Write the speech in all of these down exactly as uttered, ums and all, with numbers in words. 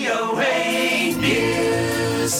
โอ เอ News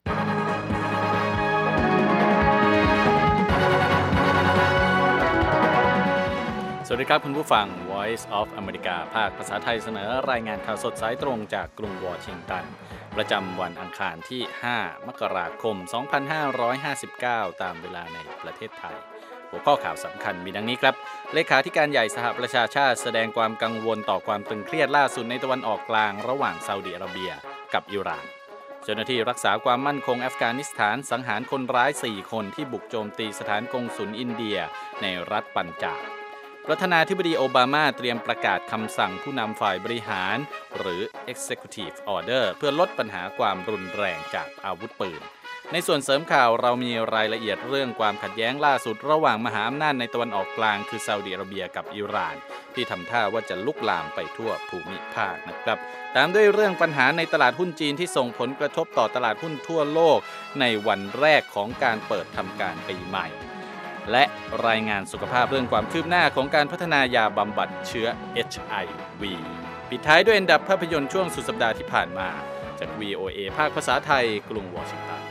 สวัสดีครับคุณผู้ฟัง Voice of America ภาคภาษาไทยเสนอรายงานข่าวสดสายตรงจากกรุงวอชิงตันประจำวันอังคารที่ห้ามกราคมสองพันห้าร้อยห้าสิบเก้าตามเวลาในประเทศไทยหัวข้อข่าวสำคัญมีดังนี้ครับเลขาธิการใหญ่สหประชาชาติแสดงความกังวลต่อความตึงเครียดล่าสุดในตะวันออกกลางระหว่างซาอุดิอาระเบียกับอิหร่านเจ้าหน้าที่รักษาความมั่นคงอัฟกานิสถานสังหารคนร้ายสี่คนที่บุกโจมตีสถานกงสุลอินเดียในรัฐปัญจาบประธานาธิบดีโอบามาเตรียมประกาศคำสั่งผู้นำฝ่ายบริหารหรือ Executive Order เพื่อลดปัญหาความรุนแรงจากอาวุธปืนในส่วนเสริมข่าวเรามีรายละเอียดเรื่องความขัดแย้งล่าสุดระหว่างมหาอำนาจในตะวันออกกลางคือซาอุดิอาระเบียกับอิหร่านที่ทำท่าว่าจะลุกลามไปทั่วภูมิภาคนะครับตามด้วยเรื่องปัญหาในตลาดหุ้นจีนที่ส่งผลกระทบต่อตลาดหุ้นทั่วโลกในวันแรกของการเปิดทำการปีใหม่และรายงานสุขภาพเรื่องความคืบหน้าของการพัฒนายาบำบัดเชื้อ เอช ไอ วี ปิดท้ายด้วยอันดับภาพยนตร์ช่วงสุดสัปดาห์ที่ผ่านมาจาก วี โอ เอ ภาคภาษาไทยกรุงวอชิงตัน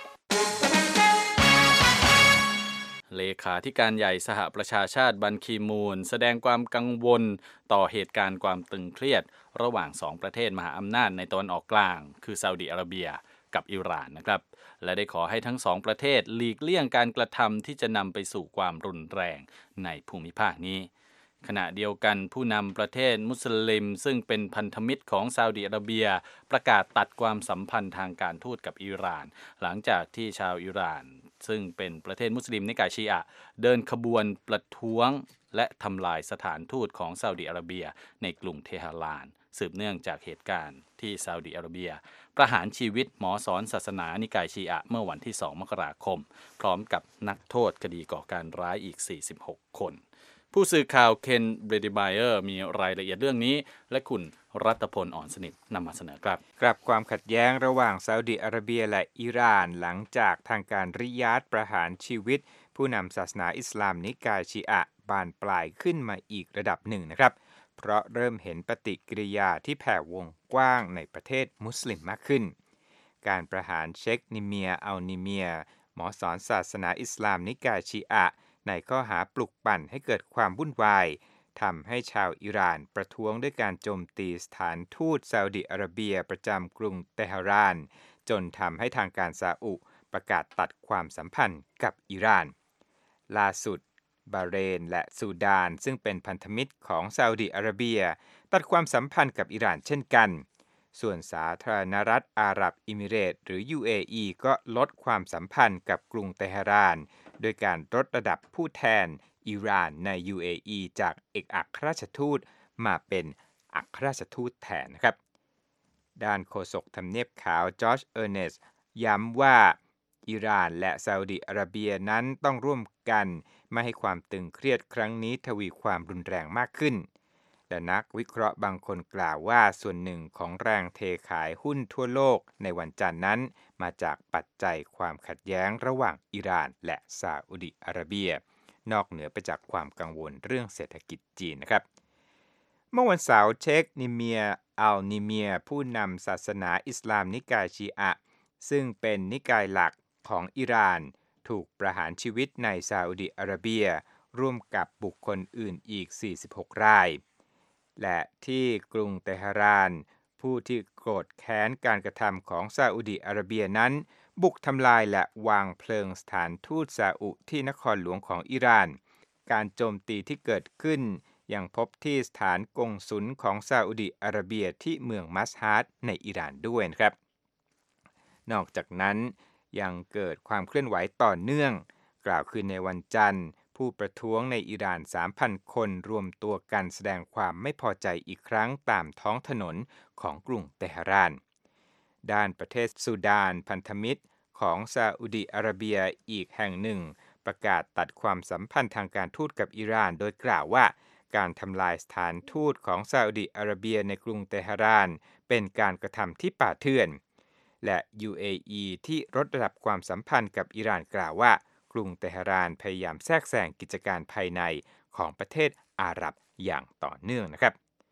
เลขาธิการใหญ่สหประชาชาติบันคีมูนแสดงความกังวลต่อเหตุการณ์ความตึงเครียดระหว่างสองประเทศมหาอำนาจในตะวันออกกลางคือซาอุดิอาระเบียกับอิหร่านนะครับและได้ขอให้ทั้งสองประเทศหลีกเลี่ยงการกระทำที่จะนำไปสู่ความรุนแรงในภูมิภาคนี้ขณะเดียวกันผู้นำประเทศมุสลิมซึ่งเป็นพันธมิตรของซาอุดิอาระเบียประกาศตัดความสัมพันธ์ทางการทูตกับอิหร่านหลังจากที่ชาวอิหร่านซึ่งเป็นประเทศมุสลิมนิกายชีอะห์เดินขบวนประท้วงและทำลายสถานทูตของซาอุดิอาระเบียในกรุงเทหะรานสืบเนื่องจากเหตุการณ์ที่ซาอุดิอาระเบียประหารชีวิตหมอสอนศาสนานิกายชีอะห์เมื่อวันที่สองมกราคมพร้อมกับนักโทษคดีก่อการร้ายอีกสี่สิบหกคนผู้สื่อข่าวเคนเบรดิไบเออร์มีรายละเอียดเรื่องนี้และคุณรัตพลอ่อนสนิทนำมาเสนอครับกลับความขัดแย้งระหว่างซาอุดิอาระเบียและอิหร่านหลังจากทางการริยาดประหารชีวิตผู้นำศาสนาอิสลามนิกายชีอะห์บานปลายขึ้นมาอีกระดับหนึ่งนะครับเพราะเริ่มเห็นปฏิกิริยาที่แผ่วงกว้างในประเทศมุสลิมมากขึ้นการประหารเชคนิเมียอัลนิเมียหมอสอนศาสนาอิสลามนิกายชีอะห์ในข้อหาปลุกปั่นให้เกิดความวุ่นวายทำให้ชาวอิหร่านประท้วงด้วยการโจมตีสถานทูตซาอุดิอาระเบียประจำกรุงเตหะรานจนทำให้ทางการซาอุประกาศตัดความสัมพันธ์กับอิหร่านล่าสุดบาห์เรนและซูดานซึ่งเป็นพันธมิตรของซาอุดิอาระเบียตัดความสัมพันธ์กับอิหร่านเช่นกันส่วนสาธารณรัฐอาหรับเอมิเรตส์หรือ ยู เอ อี ก็ลดความสัมพันธ์กับกรุงเตหะรานโดยการลดระดับผู้แทนอิหร่านใน ยู เอ อี จากเอกอัครราชทูตมาเป็นอัครราชทูตแทนนะครับด้านโฆษกทำเนียบขาวจอร์จเออร์เนสต์ย้ำว่าอิหร่านและซาอุดิอาระเบียนั้นต้องร่วมกันไม่ให้ความตึงเครียดครั้งนี้ทวีความรุนแรงมากขึ้นและนักวิเคราะห์บางคนกล่าวว่าส่วนหนึ่งของแรงเทขายหุ้นทั่วโลกในวันจันทร์นั้นมาจากปัจจัยความขัดแย้งระหว่างอิหร่านและซาอุดิอาระเบียนอกเหนือไปจากความกังวลเรื่องเศรษฐกิจจีนนะครับเมื่อวันเสาร์เชคนิเมียอัลนิเมียผู้นำศาสนาอิสลามนิกายชีอะห์ซึ่งเป็นนิกายหลักของอิหร่านถูกประหารชีวิตในซาอุดิอาระเบียร่วมกับบุคคลอื่นอีกสี่สิบหกรายและที่กรุงเตหะรานผู้ที่โกรธแค้นการกระทำของซาอุดิอาระเบียนั้นบุกทำลายและวางเพลิงสถานทูตซาอุที่นครหลวงของอิหร่านการโจมตีที่เกิดขึ้นยังพบที่สถานกงสุลของซาอุดิอาระเบียที่เมืองมัสฮัดในอิหร่านด้วยนะครับนอกจากนั้นยังเกิดความเคลื่อนไหวต่อเนื่องกล่าวคือในวันจันทร์ผู้ประท้วงในอิหร่าน สามพัน คนรวมตัวกันแสดงความไม่พอใจอีกครั้งตามท้องถนนของกรุงเตหะรานด้านประเทศซูดานพันธมิตรของซาอุดิอาระเบียอีกแห่งหนึ่งประกาศตัดความสัมพันธ์ทางการทูตกับอิหร่านโดยกล่าวว่าการทำลายสถานทูตของซาอุดิอาระเบียในกรุงเตหะรานเป็นการกระทำที่ป่าเถื่อนและ ยู เอ อี ที่ลดระดับความสัมพันธ์กับอิหร่านกล่าวว่ากรุงเตหะรานพยายามแทรกแซงกิจการภายในของประเทศอาหรับอย่างต่อเนื่องนะครับ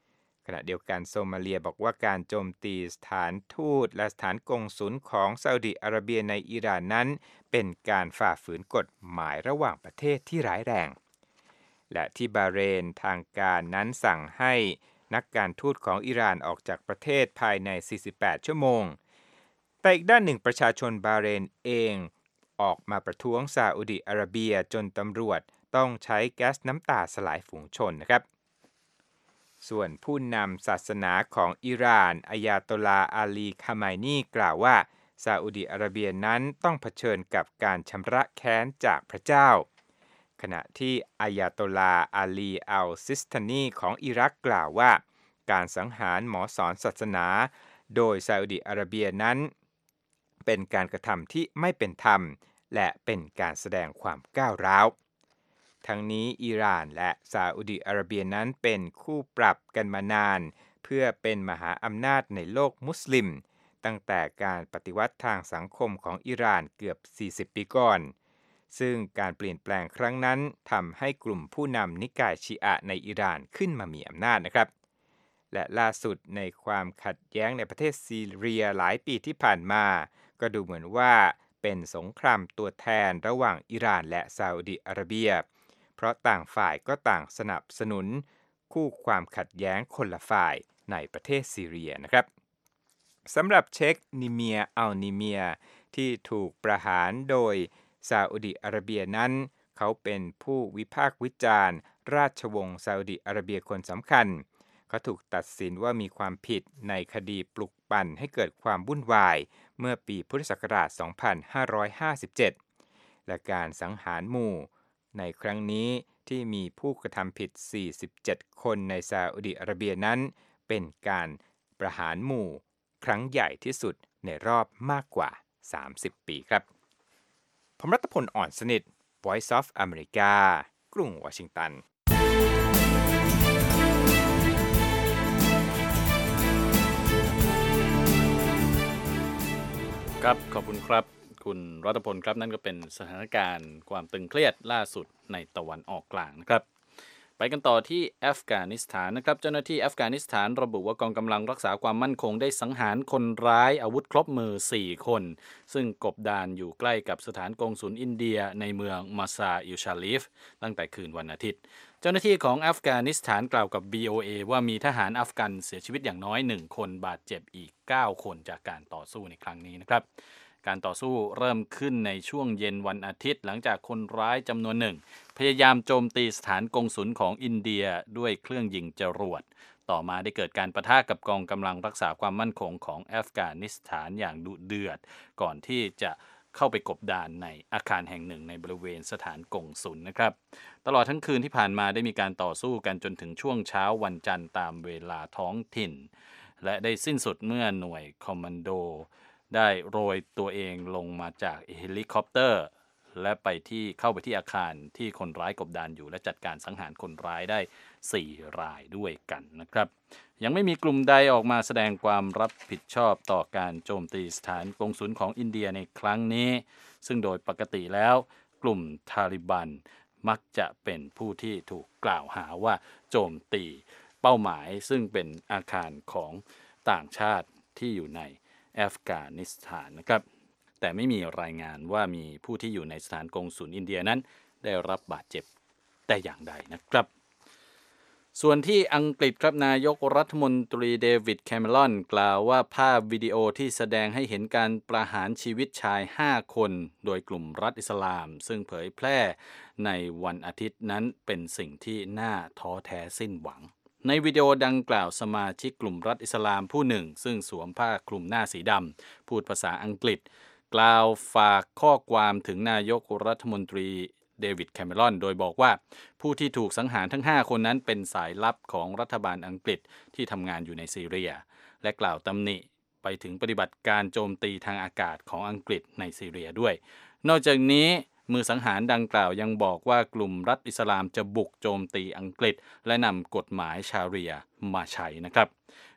ขณะเดียวกันโซมาเลียบอกว่าการโจมตีสถานทูตและสถานกงสุลของซาอุดิอาระเบียในอิหร่านนั้นเป็นการฝ่าฝืนกฎหมายระหว่างประเทศที่ร้ายแรงและที่บาห์เรนทางการนั้นสั่งให้นักการทูตของอิหร่านออกจากประเทศภายในสี่สิบแปดชั่วโมงแต่อีกด้านหนึ่งประชาชนบาห์เรนเองออกมาประท้วงซาอุดิอาระเบียจนตำรวจต้องใช้แก๊สน้ำตาสลายฝูงชนนะครับส่วนผู้นำศาสนาของอิหร่านอายาโตลาอาลีคาไมนีกล่าวว่าซาอุดิอาระเบียนั้นต้องเผชิญกับการชำระแค้นจากพระเจ้าขณะที่อายาโตลาอาลีอัลซิสตานีของอิรักกล่าวว่าการสังหารหมอสอนศาสนาโดยซาอุดิอาระเบียนั้นเป็นการกระทำที่ไม่เป็นธรรมและเป็นการแสดงความก้าวร้าวทั้งนี้อิหร่านและซาอุดิอาระเบียนั้นเป็นคู่ปรับกันมานานเพื่อเป็นมหาอำนาจในโลกมุสลิมตั้งแต่การปฏิวัติทางสังคมของอิหร่านเกือบสี่สิบปีก่อนซึ่งการเปลี่ยนแปลงครั้งนั้นทำให้กลุ่มผู้นำนิกายชีอะห์ในอิหร่านขึ้นมามีอำนาจนะครับและล่าสุดในความขัดแย้งในประเทศซีเรียหลายปีที่ผ่านมาก็ดูเหมือนว่าเป็นสงครามตัวแทนระหว่างอิหร่านและซาอุดิอาระเบียเพราะต่างฝ่ายก็ต่างสนับสนุนคู่ความขัดแย้งคนละฝ่ายในประเทศซีเรียนะครับสำหรับเชคนิเมียอัลนิเมียที่ถูกประหารโดยซาอุดิอาระเบียนั้นเขาเป็นผู้วิพากษ์วิจารณ์ราชวงศ์ซาอุดิอาระเบียคนสำคัญเขาถูกตัดสินว่ามีความผิดในคดีปลุกปั่นให้เกิดความวุ่นวายเมื่อปีพุทธศักราช สองพันห้าร้อยห้าสิบเจ็ด และการสังหารหมู่ในครั้งนี้ที่มีผู้กระทำผิดสี่สิบเจ็ดคนในซาอุดิอาระเบียนั้นเป็นการประหารหมู่ครั้งใหญ่ที่สุดในรอบมากกว่าสามสิบปีครับผมรัตพลอ่อนสนิท Voice of America กรุงวอชิงตันครับขอบคุณครับคุณรัตพลครับนั่นก็เป็นสถานการณ์ความตึงเครียดล่าสุดในตะวันออกกลางนะครับไปกันต่อที่อัฟกานิสถานนะครับเจ้าหน้าที่อัฟกานิสถานระบุว่ากองกำลังรักษาความมั่นคงได้สังหารคนร้ายอาวุธครบมือสี่คนซึ่งกบดานอยู่ใกล้กับสถานกงสุลอินเดียในเมืองมาซาอิลชาลีฟตั้งแต่คืนวันอาทิตย์เจ้าหน้าที่ของอัฟกานิสถานกล่าวกับ บี โอ เอ ว่ามีทหารอัฟกันเสียชีวิตอย่างน้อยหนึ่งคนบาดเจ็บอีกเก้าคนจากการต่อสู้ในครั้งนี้นะครับการต่อสู้เริ่มขึ้นในช่วงเย็นวันอาทิตย์หลังจากคนร้ายจำนวนหนึ่งพยายามโจมตีสถานกงสุลของอินเดียด้วยเครื่องยิงจรวดต่อมาได้เกิดการปะทะกับกองกำลังรักษาความมั่นคงของอัฟกานิสถานอย่างดุเดือดก่อนที่จะเข้าไปกบดานในอาคารแห่งหนึ่งในบริเวณสถานกงสุลนะครับตลอดทั้งคืนที่ผ่านมาได้มีการต่อสู้กันจนถึงช่วงเช้าวันจันทร์ตามเวลาท้องถิ่นและได้สิ้นสุดเมื่อหน่วยคอมมานโดได้โรยตัวเองลงมาจากเฮลิคอปเตอร์และไปที่เข้าไปที่อาคารที่คนร้ายกบดานอยู่และจัดการสังหารคนร้ายได้สี่รายด้วยกันนะครับยังไม่มีกลุ่มใดออกมาแสดงความรับผิดชอบต่อการโจมตีสถานกงสุลของอินเดียในครั้งนี้ซึ่งโดยปกติแล้วกลุ่มทาลิบันมักจะเป็นผู้ที่ถูกกล่าวหาว่าโจมตีเป้าหมายซึ่งเป็นอาคารของต่างชาติที่อยู่ในอัฟกานิสถานนะครับแต่ไม่มีรายงานว่ามีผู้ที่อยู่ในสถานกงสุลอินเดียนั้นได้รับบาดเจ็บแต่อย่างใดนะครับส่วนที่อังกฤษครับนายกรัฐมนตรีเดวิดแคมเมรอนกล่าวว่าภาพวิดีโอที่แสดงให้เห็นการประหารชีวิตชายห้าคนโดยกลุ่มรัฐอิสลามซึ่งเผยแพร่ในวันอาทิตย์นั้นเป็นสิ่งที่น่าท้อแท้สิ้นหวังในวิดีโอดังกล่าวสมาชิกกลุ่มรัฐอิสลามผู้หนึ่งซึ่งสวมผ้าคลุมหน้าสีดำพูดภาษาอังกฤษกล่าวฝากข้อความถึงนายกรัฐมนตรีเดวิดแคมเมรอนโดยบอกว่าผู้ที่ถูกสังหารทั้งห้าคนนั้นเป็นสายลับของรัฐบาลอังกฤษที่ทำงานอยู่ในซีเรียและกล่าวตำหนิไปถึงปฏิบัติการโจมตีทางอากาศของอังกฤษในซีเรียด้วยนอกจากนี้มือสังหารดังกล่าวยังบอกว่ากลุ่มรัฐอิสลามจะบุกโจมตีอังกฤษและนำกฎหมายชาเรียมาใช้นะครับ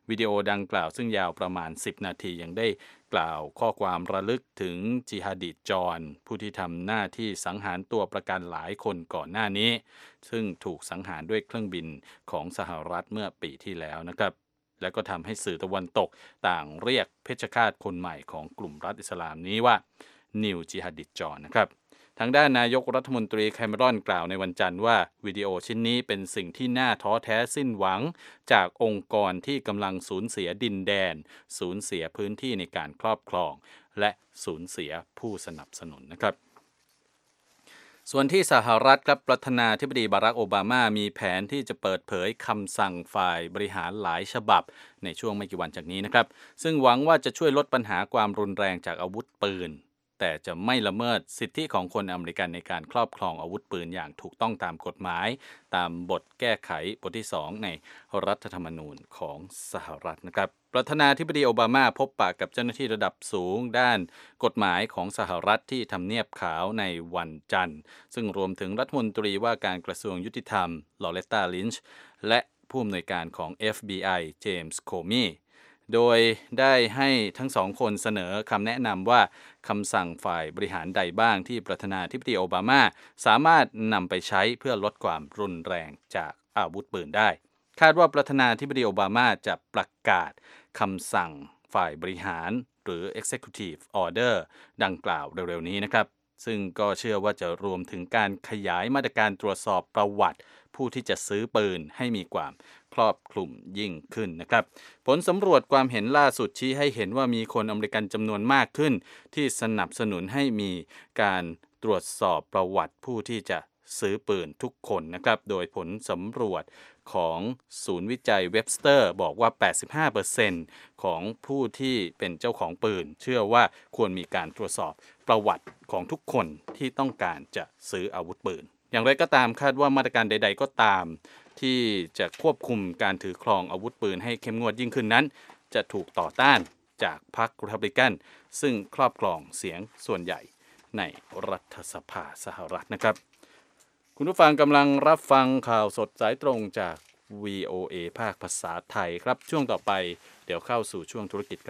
วิดีโอดังกล่าวซึ่งยาวประมาณสิบนาทียังได้กล่าวข้อความระลึกถึงจิฮาดิจอนผู้ที่ทำหน้าที่สังหารตัวประกันหลายคนก่อนหน้านี้ซึ่งถูกสังหารด้วยเครื่องบินของสหรัฐเมื่อปีที่แล้วนะครับและก็ทำให้สื่อตะวันตกต่างเรียกเพชฌฆาตคนใหม่ของกลุ่มรัฐอิสลามนี้ว่านิวจิฮาดิจอนนะครับทางด้านนายกรัฐมนตรีแคมเมรอนกล่าวในวันจันทร์ว่าวิดีโอชิ้นนี้เป็นสิ่งที่น่าท้อแท้สิ้นหวังจากองค์กรที่กำลังสูญเสียดินแดนสูญเสียพื้นที่ในการครอบครองและสูญเสียผู้สนับสนุนนะครับส่วนที่สหรัฐครับประธานาธิบดีบารักโอบามามีแผนที่จะเปิดเผยคำสั่งฝ่ายบริหารหลายฉบับในช่วงไม่กี่วันจากนี้นะครับซึ่งหวังว่าจะช่วยลดปัญหาความรุนแรงจากอาวุธปืนแต่จะไม่ละเมิดสิทธิของคนอเมริกันในการครอบครองอาวุธปืนอย่างถูกต้องตามกฎหมายตามบทแก้ไขบทที่สองในรัฐธรรมนูญของสหรัฐนะครับประธานาธิบดีโอบามาพบปะกับเจ้าหน้าที่ระดับสูงด้านกฎหมายของสหรัฐที่ทำเนียบขาวในวันจันทร์ซึ่งรวมถึงรัฐมนตรีว่าการกระทรวงยุติธรรมลอเรตตาลินช์และผู้อำนวยการของ เอฟ บี ไอ เจมส์โคมีโดยได้ให้ทั้งสองคนเสนอคำแนะนำว่าคำสั่งฝ่ายบริหารใดบ้างที่ประธานาธิบดีโอบามาสามารถนำไปใช้เพื่อลดความรุนแรงจากอาวุธปืนได้คาดว่าประธานาธิบดีโอบามาจะประกาศคำสั่งฝ่ายบริหารหรือ Executive Order ดังกล่าวเร็วๆนี้นะครับซึ่งก็เชื่อว่าจะรวมถึงการขยายมาตรการตรวจสอบประวัติผู้ที่จะซื้อปืนให้มีความครอบคลุมยิ่งขึ้นนะครับผลสำรวจความเห็นล่าสุดชี้ให้เห็นว่ามีคนอเมริกันจำนวนมากขึ้นที่สนับสนุนให้มีการตรวจสอบประวัติผู้ที่จะซื้อปืนทุกคนนะครับโดยผลสำรวจของศูนย์วิจัยเว็บสเตอร์บอกว่า แปดสิบห้าเปอร์เซ็นต์ ของผู้ที่เป็นเจ้าของปืนเชื่อว่าควรมีการตรวจสอบประวัติของทุกคนที่ต้องการจะซื้ออาวุธปืนอย่างไรก็ตามคาดว่ามาตรการใดๆก็ตามที่จะควบคุมการถือครองอาวุธปืนให้เข้มงวดยิ่งขึ้นนั้นจะถูกต่อต้านจากพรรครีพับลิกันซึ่งครอบครองเสียงส่วนใหญ่ในรัฐสภาสหรัฐนะครับคุณผู้ฟังกำลังรับฟังข่าวสดสายตรงจาก วี โอ เอ ภาคภาษาไทยครับช่วงต่อไปเดี๋ยวเข้าสู่ช่วงธุรกิจครับ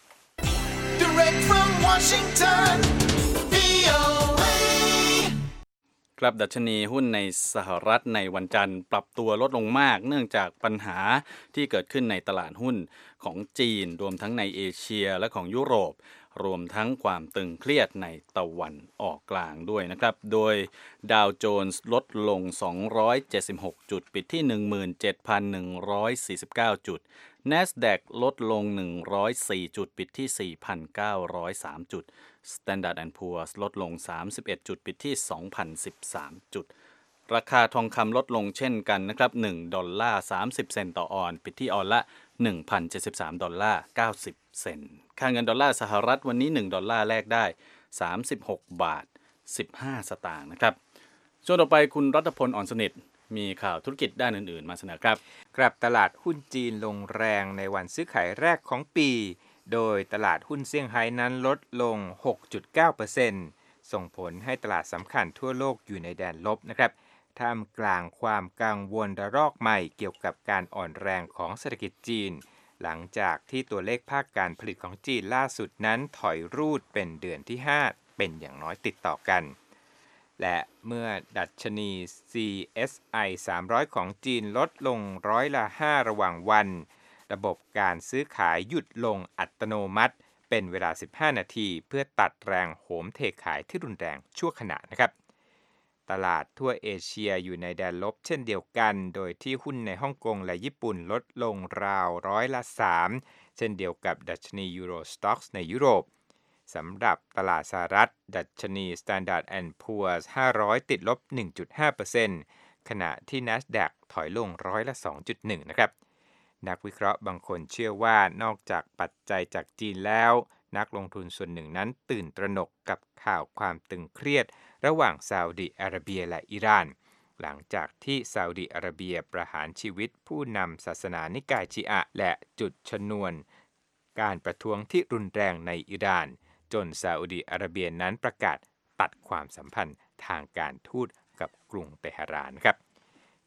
Direct from Washington วี โอ เอ ครับดัชนีหุ้นในสหรัฐในวันจันทร์ปรับตัวลดลงมากเนื่องจากปัญหาที่เกิดขึ้นในตลาดหุ้นของจีนรวมทั้งในเอเชียและของยุโรปรวมทั้งความตึงเครียดในตะวันออกกลางด้วยนะครับโดยดาวโจนส์ลดลงสองร้อยเจ็ดสิบหกจุดปิดที่ หนึ่งหมื่นเจ็ดพันหนึ่งร้อยสี่สิบเก้า จุด NASDAQ ลดลงหนึ่งร้อยสี่จุดปิดที่ สี่พันเก้าร้อยสาม จุด Standard แอนด์ Poor's ลดลงสามสิบเอ็ดจุดปิดที่ สองพันสิบสาม จุดราคาทองคำลดลงเช่นกันนะครับหนึ่งดอลลาร์สามสิบเซนต์ต่อออนซ์ปิดที่ออนซ์ละ หนึ่งพันเจ็ดสิบสาม ดอลลาร์เก้าสิบเซนต์ค่าเงินดอลลาร์สหรัฐวันนี้หนึ่งดอลลาร์แลกได้สามสิบหกบาทสิบห้าสตางค์นะครับช่วงต่อไปคุณรัตพลอ่อนสนิทมีข่าวธุรกิจด้านอื่นๆมาเสนอครับกลับตลาดหุ้นจีนลงแรงในวันซื้อขายแรกของปีโดยตลาดหุ้นเซี่ยงไฮ้นั้นลดลง หกจุดเก้าเปอร์เซ็นต์ ส่งผลให้ตลาดสำคัญทั่วโลกอยู่ในแดนลบนะครับท่ามกลางความกังวลระลอกใหม่เกี่ยวกับการอ่อนแรงของเศรษฐกิจจีนหลังจากที่ตัวเลขภาคการผลิตของจีนล่าสุดนั้นถอยรูดเป็นเดือนที่ห้าเป็นอย่างน้อยติดต่อกันและเมื่อดัชนี ซี เอส ไอ สามร้อยของจีนลดลงร้อยละห้าระหว่างวันระบบการซื้อขายหยุดลงอัตโนมัติเป็นเวลาสิบห้านาทีเพื่อตัดแรงโหมเทขายที่รุนแรงชั่วขณะนะครับตลาดทั่วเอเชียอยู่ในแดนลบเช่นเดียวกันโดยที่หุ้นในฮ่องกงและญี่ปุ่นลดลงราวร้อยละสามเช่นเดียวกับดัชนียูโรสต็อกส์ในยุโรปสำหรับตลาดสหรัฐดัชนี Standard แอนด์ Poor's ห้าร้อยติดลบ หนึ่งจุดห้าเปอร์เซ็นต์ ขณะที่ NASDAQ ถอยลงร้อยละ สองจุดหนึ่ง นะครับนักวิเคราะห์บางคนเชื่อว่านอกจากปัจจัยจากจีนแล้วนักลงทุนส่วนหนึ่งนั้นตื่นตระหนกกับข่าวความตึงเครียดระหว่างซาอุดิอาระเบียและอิหร่านหลังจากที่ซาอุดิอาระเบียประหารชีวิตผู้นำศาสนานิกายชีอะห์และจุดชนวนการประท้วงที่รุนแรงในอิหร่านจนซาอุดิอาระเบียนั้นประกาศตัดความสัมพันธ์ทางการทูตกับกรุงเตหะรานครับ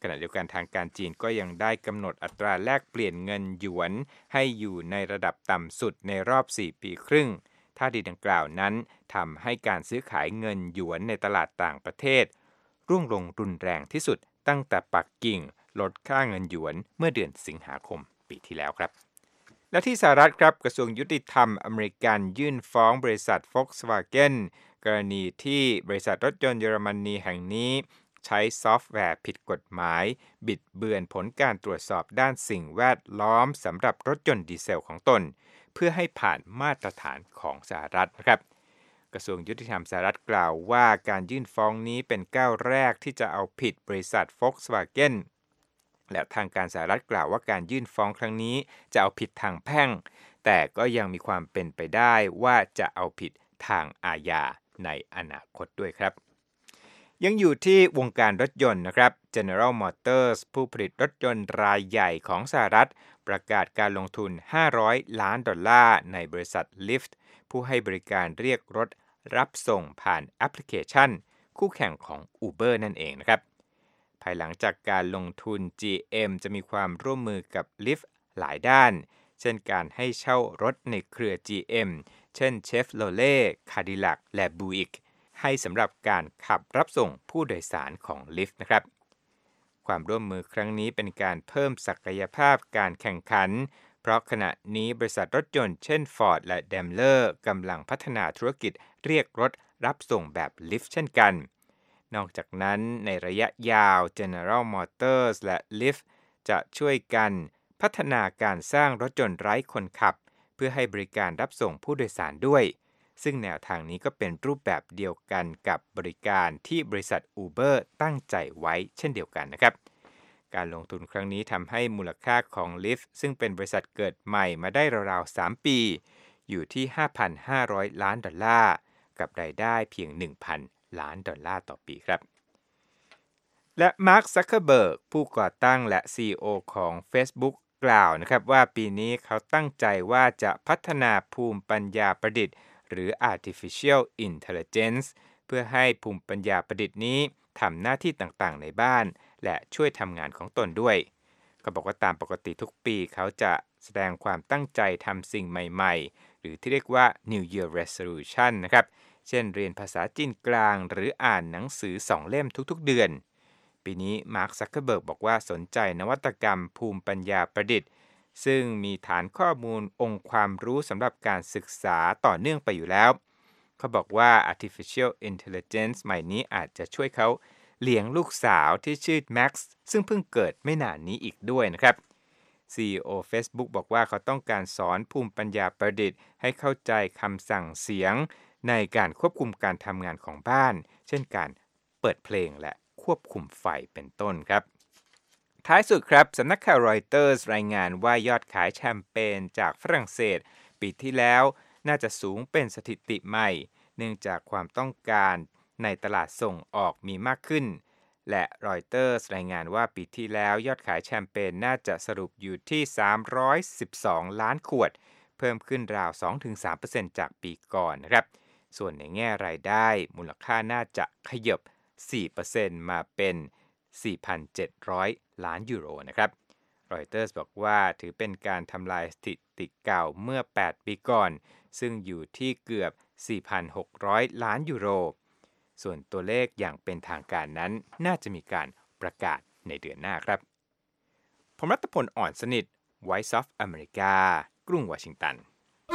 ขณะเดียวกันทางการจีนก็ยังได้กำหนดอัตราแลกเปลี่ยนเงินหยวนให้อยู่ในระดับต่ำสุดในรอบสี่ปีครึ่งท่าทีดังกล่าวนั้นทำให้การซื้อขายเงินหยวนในตลาดต่างประเทศร่วงลงรุนแรงที่สุดตั้งแต่ปักกิ่งลดค่าเงินหยวนเมื่อเดือนสิงหาคมปีที่แล้วครับและที่สหรัฐครับกระทรวงยุติธรรมอเมริกันยื่นฟ้องบริษัท Volkswagen กรณีที่บริษัทรถยนต์เยอรมนีแห่งนี้ใช้ซอฟต์แวร์ผิดกฎหมายบิดเบือนผลการตรวจสอบด้านสิ่งแวดล้อมสำหรับรถยนต์ดีเซลของตนเพื่อให้ผ่านมาตรฐานของสหรัฐนะครับกระทรวงยุติธรรมสหรัฐกล่าวว่าการยื่นฟ้องนี้เป็นก้าวแรกที่จะเอาผิดบริษัท Volkswagen และทางการสหรัฐกล่าวว่าการยื่นฟ้องครั้งนี้จะเอาผิดทางแพ่งแต่ก็ยังมีความเป็นไปได้ว่าจะเอาผิดทางอาญาในอนาคตด้วยครับยังอยู่ที่วงการรถยนต์นะครับ General Motors ผู้ผลิตรถยนต์รายใหญ่ของสหรัฐประกาศการลงทุนห้าร้อยล้านดอลลาร์ในบริษัท Lyft ผู้ให้บริการเรียกรถรับส่งผ่านแอปพลิเคชันคู่แข่งของ Uber นั่นเองนะครับภายหลังจากการลงทุน จี เอ็ม จะมีความร่วมมือกับ Lyft หลายด้านเช่นการให้เช่ารถในเครือ จี เอ็ม เช่น Chevrolet Cadillac และ Buickให้สำหรับการขับรับส่งผู้โดยสารของ Lyft นะครับความร่วมมือครั้งนี้เป็นการเพิ่มศักยภาพการแข่งขันเพราะขณะนี้บริษัทรถยนต์เช่น Ford และ Daimler กำลังพัฒนาธุรกิจเรียกรถรับส่งแบบ Lyft เช่นกันนอกจากนั้นในระยะยาว General Motors และ Lyft จะช่วยกันพัฒนาการสร้างรถยนต์ไร้คนขับเพื่อให้บริการรับส่งผู้โดยสารด้วยซึ่งแนวทางนี้ก็เป็นรูปแบบเดียวกันกับบริการที่บริษัท Uber ตั้งใจไว้เช่นเดียวกันนะครับการลงทุนครั้งนี้ทำให้มูลค่าของ Lyft ซึ่งเป็นบริษัทเกิดใหม่มาได้ราวๆสามปีอยู่ที่ ห้าพันห้าร้อย ล้านดอลลาร์กับรายได้เพียง หนึ่งพัน ล้านดอลลาร์ต่อปีครับและมาร์ค ซักเคอร์เบิร์กผู้ก่อตั้งและ ซี อี โอ ของ Facebook กล่าวนะครับว่าปีนี้เขาตั้งใจว่าจะพัฒนาภูมิปัญญาประดิษฐ์หรือ Artificial Intelligence เพื่อให้ภูมิปัญญาประดิษฐ์นี้ทำหน้าที่ต่างๆในบ้านและช่วยทำงานของตนด้วยเขาบอกว่าตามปกติทุกปีเขาจะแสดงความตั้งใจทำสิ่งใหม่ๆหรือที่เรียกว่า New Year Resolution นะครับเช่นเรียนภาษาจีนกลางหรืออ่านหนังสือสองเล่มทุกๆเดือนปีนี้มาร์ค ซักเคอร์เบิร์กบอกว่าสนใจนวัตกรรมภูมิปัญญาประดิษฐ์ซึ่งมีฐานข้อมูลองค์ความรู้สำหรับการศึกษาต่อเนื่องไปอยู่แล้วเขาบอกว่า Artificial Intelligence ใหม่นี้อาจจะช่วยเขาเลี้ยงลูกสาวที่ชื่อ Max ซึ่งเพิ่งเกิดไม่นานนี้อีกด้วยนะครับ ซี อี โอ Facebook บอกว่าเขาต้องการสอนภูมิปัญญาประดิษฐ์ให้เข้าใจคำสั่งเสียงในการควบคุมการทำงานของบ้านเช่นการเปิดเพลงและควบคุมไฟเป็นต้นครับท้ายสุดครับสำนักข่าวรอยเตอร์สรายงานว่ายอดขายแชมเปญจากฝรั่งเศสปีที่แล้วน่าจะสูงเป็นสถิติใหม่เนื่องจากความต้องการในตลาดส่งออกมีมากขึ้นและรอยเตอร์สรายงานว่าปีที่แล้วยอดขายแชมเปญน่าจะสรุปอยู่ที่สามร้อยสิบสองล้านขวดเพิ่มขึ้นราว สองถึงสามเปอร์เซ็นต์ จากปีก่อนนะครับส่วนในแง่รายได้มูลค่าน่าจะขยับ สี่เปอร์เซ็นต์ มาเป็น สี่พันเจ็ดร้อย ล้านยูโรนะครับรอยเตอร์สบอกว่าถือเป็นการทำลายสถิติเก่าเมื่อแปดปีก่อนซึ่งอยู่ที่เกือบ สี่พันหกร้อย ล้านยูโรส่วนตัวเลขอย่างเป็นทางการนั้นน่าจะมีการประกาศในเดือนหน้าครับผมรัตพล อ่อนสนิท Voice of America กรุงวอชิงตัน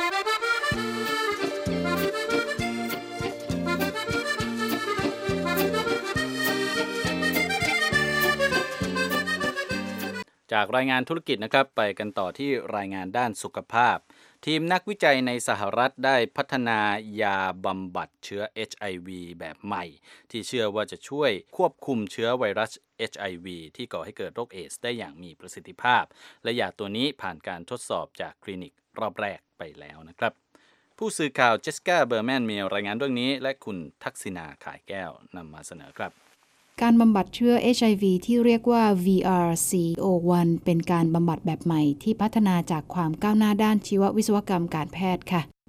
จากรายงานธุรกิจนะครับไปกันต่อที่รายงานด้านสุขภาพทีมนักวิจัยในสหรัฐได้พัฒนายาบำบัดเชื้อ เอช ไอ วี แบบใหม่ที่เชื่อว่าจะช่วยควบคุมเชื้อไวรัส เอช ไอ วี ที่ก่อให้เกิดโรคเอดส์ได้อย่างมีประสิทธิภาพและยาตัวนี้ผ่านการทดสอบจากคลินิกรอบแรกไปแล้วนะครับผู้สื่อข่าวเจสสิก้าเบอร์แมนมีรายงานเรื่องนี้และคุณทักษิณาขายแก้วนำมาเสนอครับการบำบัดเชื้อ เอช ไอ วี ที่เรียกว่า วี อาร์ ซี โอ วัน เป็นการบำบัดแบบใหม่ที่พัฒนาจากความก้าวหน้าด้านชีววิศวกรรมการแพทย์ค่ะ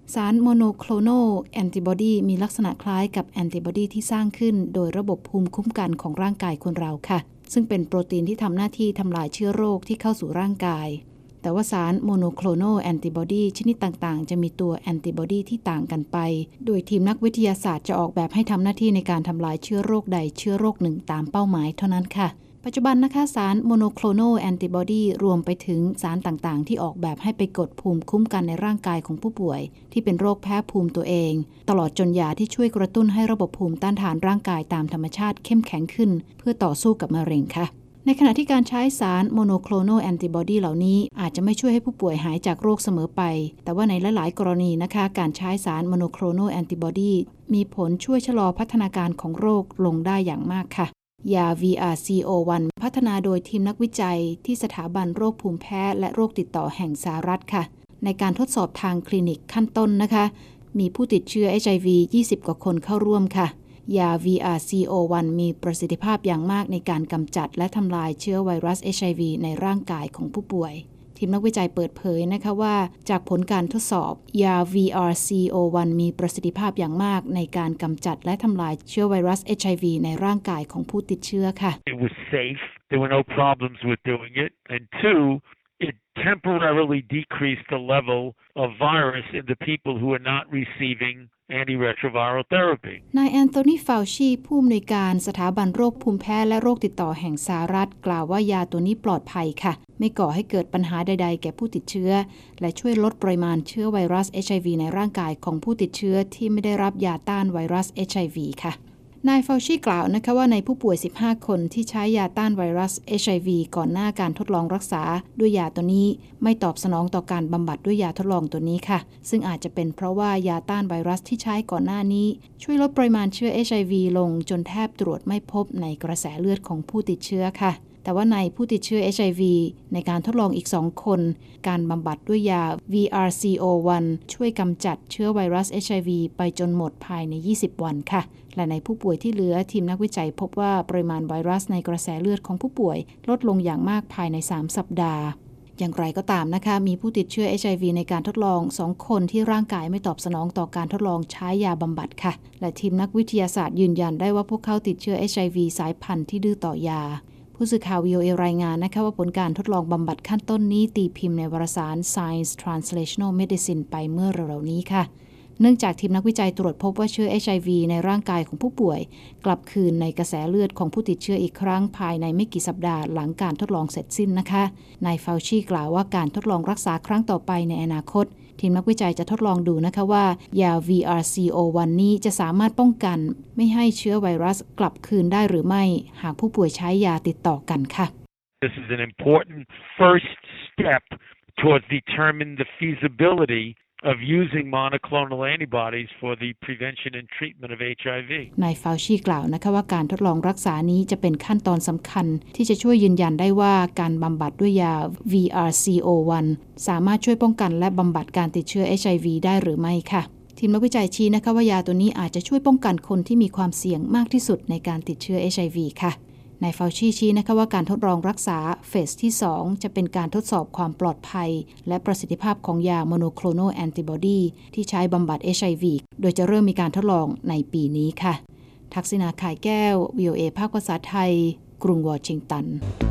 สารโมโนโคลนอลแอนติบอดีมีลักษณะคล้ายกับแอนติบอดีที่สร้างขึ้นโดยระบบภูมิคุ้มกันของร่างกายคนเราค่ะซึ่งเป็นโปรตีนที่ทำหน้าที่ทำลายเชื้อโรคที่เข้าสู่ร่างกายแต่ว่าสารโมโนโคลนอลแอนติบอดีชนิดต่างๆจะมีตัวแอนติบอดีที่ต่างกันไปโดยทีมนักวิทยาศาสตร์จะออกแบบให้ทำหน้าที่ในการทำลายเชื้อโรคใดเชื้อโรคหนึ่งตามเป้าหมายเท่านั้นค่ะปัจจุบันนะคะสารโมโนโคลนอลแอนติบอดีรวมไปถึงสารต่างๆที่ออกแบบให้ไปกดภูมิคุ้มกันในร่างกายของผู้ป่วยที่เป็นโรคแพ้ภูมิตัวเองตลอดจนยาที่ช่วยกระตุ้นให้ระบบภูมิต้านทานร่างกายตามธรรมชาติเข้มแข็งขึ้นเพื่อต่อสู้กับมะเร็งค่ะในขณะที่การใช้สารโมโนโคลนอลแอนติบอดีเหล่านี้อาจจะไม่ช่วยให้ผู้ป่วยหายจากโรคเสมอไปแต่ว่าในหลายๆกรณีนะคะการใช้สารโมโนโคลนอลแอนติบอดีมีผลช่วยชะลอพัฒนาการของโรคลงได้อย่างมากค่ะยา วี อาร์ ซี โอ วัน พัฒนาโดยทีมนักวิจัยที่สถาบันโรคภูมิแพ้และโรคติดต่อแห่งสหรัฐค่ะในการทดสอบทางคลินิกขั้นต้นนะคะมีผู้ติดเชื้อ เอช ไอ วี ยี่สิบกว่าคนเข้าร่วมค่ะยา วี อาร์ ซี โอ วัน มีประสิทธิภาพอย่างมากในการกำจัดและทำลายเชื้อไวรัส เอช ไอ วี ในร่างกายของผู้ป่วยทีมนักวิจัยเปิดเผยนะคะว่าจากผลการทดสอบยา วี อาร์ ซี โอ วัน มีประสิทธิภาพอย่างมากในการกำจัดและทำลายเชื้อไวรัส เอช ไอ วี ในร่างกายของผู้ติดเชื้อค่ะ It was safe. There were no problems with doing it. And two, it temporarily decreased the level of virus in the people who are not receiving antiretroviral therapy. นายแอนโทนี ฟาวชีผู้อำนวยการสถาบันโรคภูมิแพ้และโรคติดต่อแห่งสหรัฐกล่าวว่ายาตัวนี้ปลอดภัยค่ะไม่ก่อให้เกิดปัญหาใดๆแก่ผู้ติดเชื้อและช่วยลดปริมาณเชื้อไวรัส เอช ไอ วี ในร่างกายของผู้ติดเชื้อที่ไม่ได้รับยาต้านไวรัส เอช ไอ วี ค่ะนายฟาวชีกล่าวนะคะว่าในผู้ป่วยสิบห้าคนที่ใช้ยาต้านไวรัส เอช ไอ วี ก่อนหน้าการทดลองรักษาด้วยยาตัวนี้ไม่ตอบสนองต่อการบำบัดด้วยยาทดลองตัวนี้ค่ะซึ่งอาจจะเป็นเพราะว่ายาต้านไวรัสที่ใช้ก่อนหน้านี้ช่วยลดปริมาณเชื้อ เอช ไอ วี ลงจนแทบตรวจไม่พบในกระแสเลือดของผู้ติดเชื้อค่ะแต่ว่าในผู้ติดเชื้อ เอช ไอ วี ในการทดลองอีกสองคนการบำบัดด้วยยา วี อาร์ ซี โอ วัน ช่วยกำจัดเชื้อไวรัส เอช ไอ วี ไปจนหมดภายในยี่สิบวันค่ะและในผู้ป่วยที่เหลือทีมนักวิจัยพบว่าปริมาณไวรัสในกระแสเลือดของผู้ป่วยลดลงอย่างมากภายในสามสัปดาห์อย่างไรก็ตามนะคะมีผู้ติดเชื้อ เอช ไอ วี ในการทดลองสองคนที่ร่างกายไม่ตอบสนองต่อการทดลองใช้ยาบำบัดค่ะและทีมนักวิทยาศาสตร์ยืนยันได้ว่าพวกเขาติดเชื้อ เอช ไอ วี สายพันธุ์ที่ดื้อต่อยาผู้สื่อข่าว วี โอ เอ รายงานนะคะว่าผลการทดลองบำบัดขั้นต้นนี้ตีพิมพ์ในวารสาร Science Translational Medicine ไปเมื่อเร็วๆนี้ค่ะเนื่องจากทีมนักวิจัยตรวจพบว่าเชื้อ เอช ไอ วี ในร่างกายของผู้ป่วยกลับคืนในกระแสเลือดของผู้ติดเชื้ออีกครั้งภายในไม่กี่สัปดาห์หลังการทดลองเสร็จสิ้นนะคะนายฟาวชีกล่าวว่าการทดลองรักษาครั้งต่อไปในอนาคตทีมนักวิจัยจะทดลองดูนะคะว่ายา วี อาร์ ซี โอ วัน นี้จะสามารถป้องกันไม่ให้เชื้อไวรัสกลับคืนได้หรือไม่หากผู้ป่วยใช้ยาติดต่อกันค่ะ This is an important first step towards determining the feasibility of using monoclonal antibodies for the prevention and treatment of เอช ไอ วีนายฟาวชีกล่าวนะคะว่าการทดลองรักษานี้จะเป็นขั้นตอนสำคัญที่จะช่วยยืนยันได้ว่าการบำบัดด้วยยา วี อาร์ ซี โอ วัน สามารถช่วยป้องกันและบำบัดการติดเชื้อ เอช ไอ วี ได้หรือไม่ค่ะทีมนักวิจัยชี้นะคะว่ายาตัวนี้อาจจะช่วยป้องกันคนที่มีความเสี่ยงมากที่สุดในการติดเชื้อ เอช ไอ วี ค่ะนายฟาวชีชี้นะคะว่าการทดลองรักษาเฟสที่สองจะเป็นการทดสอบความปลอดภัยและประสิทธิภาพของยาโมโนโคลนอลแอนติบอดีที่ใช้บำบัด เอช ไอ วี โดยจะเริ่มมีการทดลองในปีนี้ค่ะทักษิณา ข่ายแก้ว วี โอ เอ ภาคภาษาไทยกรุงวอชิงตัน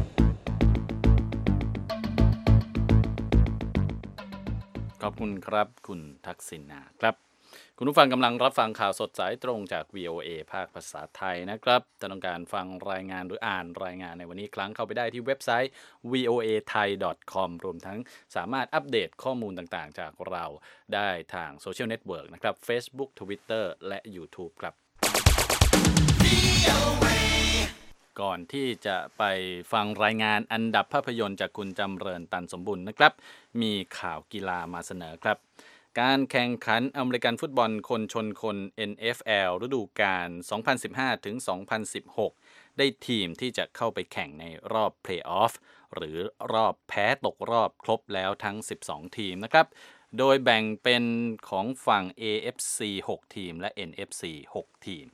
ขอบคุณครับคุณทักษิณาครับคุณผู้ฟังกำลังรับฟังข่าวสดสายตรงจาก วี โอ เอ ภาคภาษาไทยนะครับถ้าต้องการฟังรายงานหรืออ่านรายงานในวันนี้ครั้งเข้าไปได้ที่เว็บไซต์ วี โอ เอ ไทย ดอท คอม รวมทั้งสามารถอัปเดตข้อมูลต่างๆจากเราได้ทางโซเชียลเน็ตเวิร์กนะครับ Facebook Twitter และ YouTube ครับ ก่อนที่จะไปฟังรายงานอันดับภาพยนตร์จากคุณจำเริญตันสมบุญนะครับมีข่าวกีฬามาเสนอครับการแข่งขันอเมริกันฟุตบอลคนชนคน เอ็น เอฟ แอล ฤดูกาล สองพันสิบห้าถึงสองพันสิบหก ได้ทีมที่จะเข้าไปแข่งในรอบเพลย์ออฟหรือรอบแพ้ตกรอบครบแล้วทั้งสิบสองทีมนะครับโดยแบ่งเป็นของฝั่ง เอ เอฟ ซี หกทีมและ เอ็น เอฟ ซี หกทีม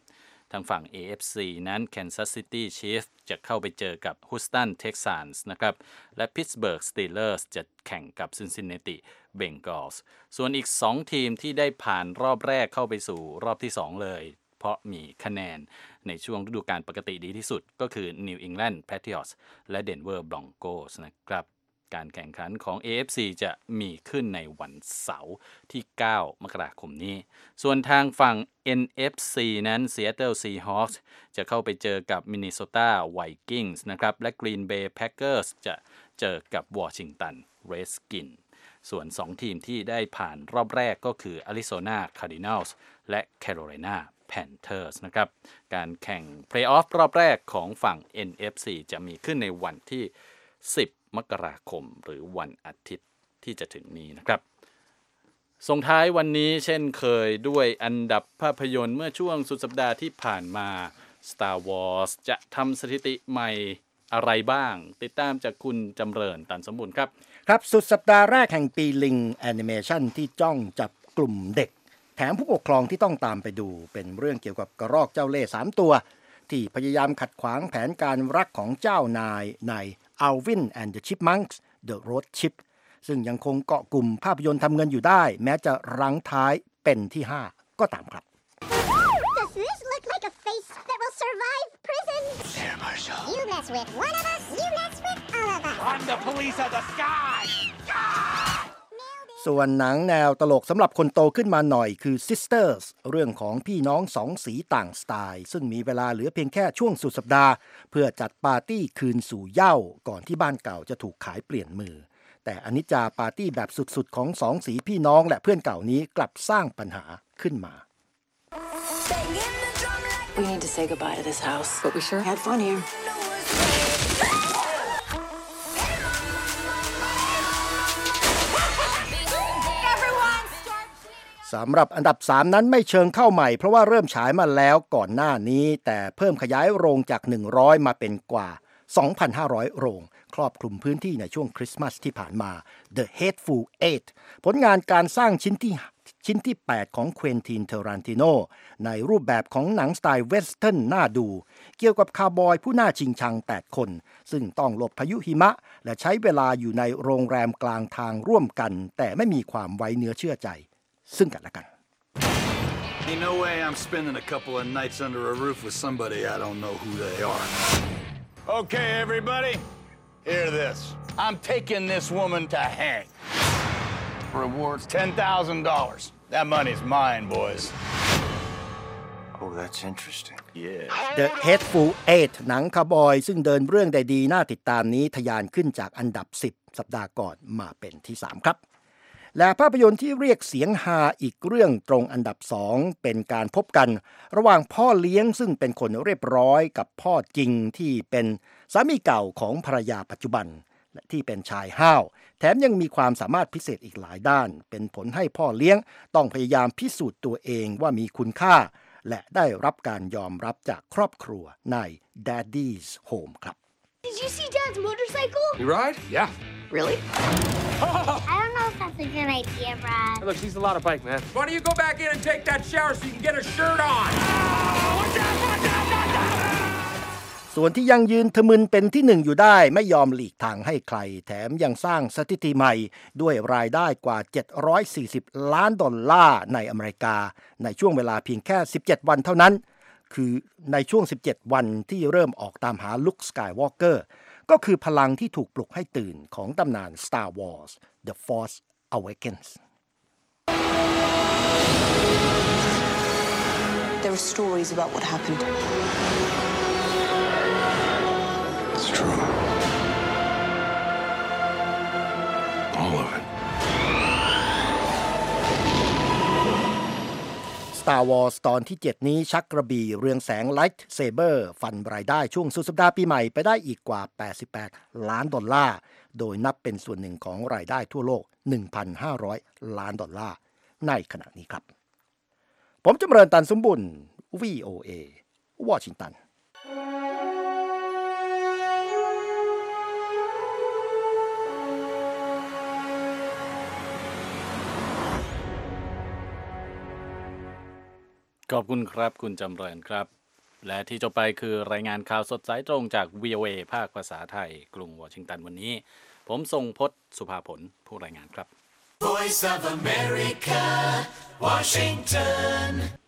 ทางฝั่ง เอ เอฟ ซี นั้น Kansas City Chiefs จะเข้าไปเจอกับ Houston Texans นะครับและ Pittsburgh Steelers จะแข่งกับ Cincinnati Bengals ส่วนอีกสองทีมที่ได้ผ่านรอบแรกเข้าไปสู่รอบที่สองเลยเพราะมีคะแนนในช่วงฤดูกาลปกติดีที่สุดก็คือ New England Patriots และ Denver Broncos นะครับการแข่งขันของ เอ เอฟ ซี จะมีขึ้นในวันเสาร์ที่เก้ามกราคมนี้ส่วนทางฝั่ง เอ็น เอฟ ซี นั้น Seattle Seahawks จะเข้าไปเจอกับ Minnesota Vikings นะครับและ Green Bay Packers จะเจอกับ Washington Redskins ส่วนสองทีมที่ได้ผ่านรอบแรกก็คือ Arizona Cardinals และ Carolina Panthers นะครับการแข่งเพลย์ออฟรอบแรกของฝั่ง เอ็น เอฟ ซี จะมีขึ้นในวันที่สิบมกราคมหรือวันอาทิตย์ที่จะถึงนี้นะครับส่งท้ายวันนี้เช่นเคยด้วยอันดับภาพยนตร์เมื่อช่วงสุดสัปดาห์ที่ผ่านมา Star Wars จะทำสถิติใหม่อะไรบ้างติดตามจากคุณจำเริญตันสมบูรณ์ครับครับสุดสัปดาห์แรกแห่งปีลิงแอนิเมชันที่จ้องจับกลุ่มเด็กแถมผู้ปกครองที่ต้องตามไปดูเป็นเรื่องเกี่ยวกับกระรอกเจ้าเล่ห์สามตัวที่พยายามขัดขวางแผนการรักของเจ้านายใน Alvin and the Chipmunks The Road Trip ซึ่งยังคงเกาะกลุ่มภาพยนตร์ทำเงินอยู่ได้แม้จะรั้งท้ายเป็นที่ห้าก็ตามครับ Does this look like a face that will survive prison? Here, Marshall. You mess with one of us, you mess with all of us. I'm the police of the sky. ส่วนหนังแนวตลกสำหรับคนโตขึ้นมาหน่อยคือ Sisters เรื่องของพี่น้องสองสีต่างสไตล์ซึ่งมีเวลาเหลือเพียงแค่ช่วงสุดสัปดาห์เพื่อจัดปาร์ตี้คืนสู่เหย้าก่อนที่บ้านเก่าจะถูกขายเปลี่ยนมือแต่อนิจจาปาร์ตี้แบบสุดๆของสองสีพี่น้องและเพื่อนเก่านี้กลับสร้างปัญหาขึ้นมา We need to say goodbye to this house, but we sure had fun here. สำหรับอันดับสามนั้นไม่เชิงเข้าใหม่เพราะว่าเริ่มฉายมาแล้วก่อนหน้านี้แต่เพิ่มขยายโรงจากหนึ่งร้อยมาเป็นกว่า สองพันห้าร้อย โรงครอบคลุมพื้นที่ในช่วงคริสต์มาสที่ผ่านมา The Hateful Eight ผลงานการสร้างชิ้นที่ชิ้นที่แปดของเควินติน เทรันติโนในรูปแบบของหนังสไตล์เวสเทิร์นน่าดูเกี่ยวกับคาวบอยผู้น่าชิงชังแปดคนซึ่งต้องหลบพายุหิมะและใช้เวลาอยู่ในโรงแรมกลางทางร่วมกันแต่ไม่มีความไว้เนื้อเชื่อใจซึ่งกันและกัน Ain't no way I'm spending a couple of nights under a roof with somebody I don't know who they are. Okay, everybody, hear this. I'm taking this woman to hang. Reward's ten thousand dollars. That money's mine, boys. Oh, that's interesting. Yeah. The Hateful Eight หนังคาวบอยซึ่งเดินเรื่องได้ดีน่าติดตามนี้ทะยานขึ้นจากอันดับสิบสัปดาห์ก่อนมาเป็นที่สามครับและภาพยนตร์ที่เรียกเสียงฮาอีกเรื่องตรงอันดับสองเป็นการพบกันระหว่างพ่อเลี้ยงซึ่งเป็นคนเรียบร้อยกับพ่อจริงที่เป็นสามีเก่าของภรรยาปัจจุบันและที่เป็นชายห้าวแถมยังมีความสามารถพิเศษอีกหลายด้านเป็นผลให้พ่อเลี้ยงต้องพยายามพิสูจน์ตัวเองว่ามีคุณค่าและได้รับการยอมรับจากครอบครัวใน Daddy's Home ครับ Did you see Dad's motorcycle? You ride? Yeah. Really? I don't know if that's a good idea, Brad. Look, she's a lot of bike, man. Why don't you go back in and take that shower so you can get a shirt on? ส่วนที่ยังยืนทะมึนเป็นที่หนึ่งอยู่ได้ไม่ยอมหลีกทางให้ใครแถมยังสร้างสถิติใหม่ด้วยรายได้กว่าเจ็ดร้อยสี่สิบล้านดอลลาร์ในอเมริกาในช่วงเวลาเพียงแค่สิบเจ็ดวันเท่านั้นคือในช่วงสิบเจ็ดวันที่เริ่มออกตามหาลุค สกายวอล์กเกอร์ก็คือพลังที่ถูกปลุกให้ตื่นของตำนาน Star Wars The Force Awakens There are stories about what happened. It's true. All of it. Star Wars ตอนที่เจ็ดนี้ชักกระบี่เรืองแสง Light Saber ฟันรายได้ช่วงสุดสัปดาห์ปีใหม่ไปได้อีกกว่าแปดสิบแปดล้านดอลลาร์โดยนับเป็นส่วนหนึ่งของรายได้ทั่วโลก หนึ่งพันห้าร้อย ล้านดอลลาร์ในขณะนี้ครับผมจำเริญตันสมบุญ วี โอ เอ วอชิงตันขอบคุณครับคุณจำเริญครับและที่จบไปคือรายงานข่าวสดสายตรงจาก วี โอ เอ ภาคภาษาไทยกรุงวอชิงตันวันนี้ผมทรงพจน์สุภาผลผู้รายงานครับ Voice of America, Washington